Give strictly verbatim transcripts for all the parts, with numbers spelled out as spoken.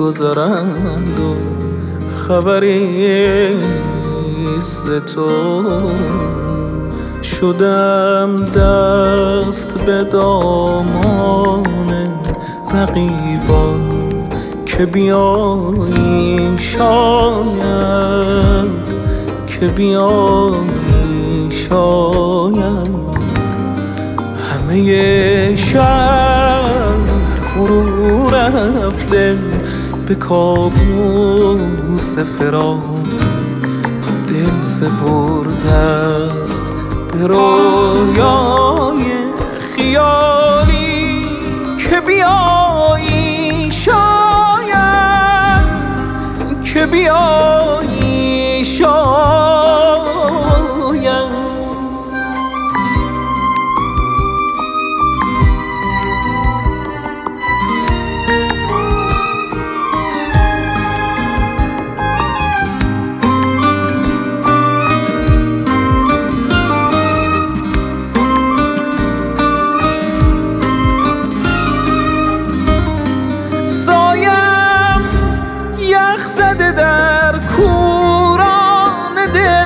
میگذرند و خبری ز تو. شدم دست به دامان رقیبان که بیایی شاید، که بیایی شاید. همه شهر فرو رفته به کابوس فراق، دل سپرده است به رویای خیالی که بیایی شاید، که بیایی شاید. زده در کوران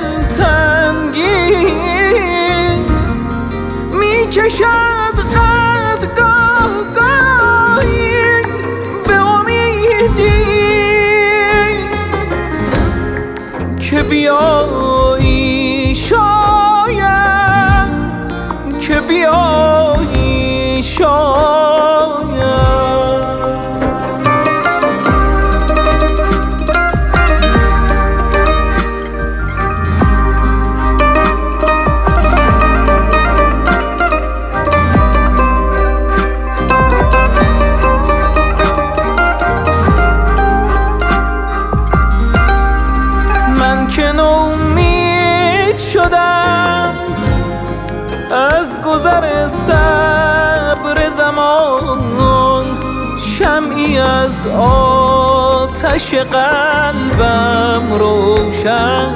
دلتنگیت، میکشد قد گاه گاهی به امیدی که بیایی شاید، که بیایی شاید. که نومید شدم از گذر صبر زمان، شمعی از آتش قلبم روشن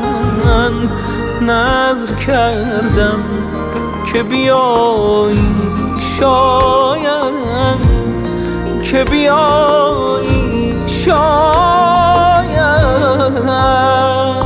نذر کردم که بیایی شاید، که بیایی شاید.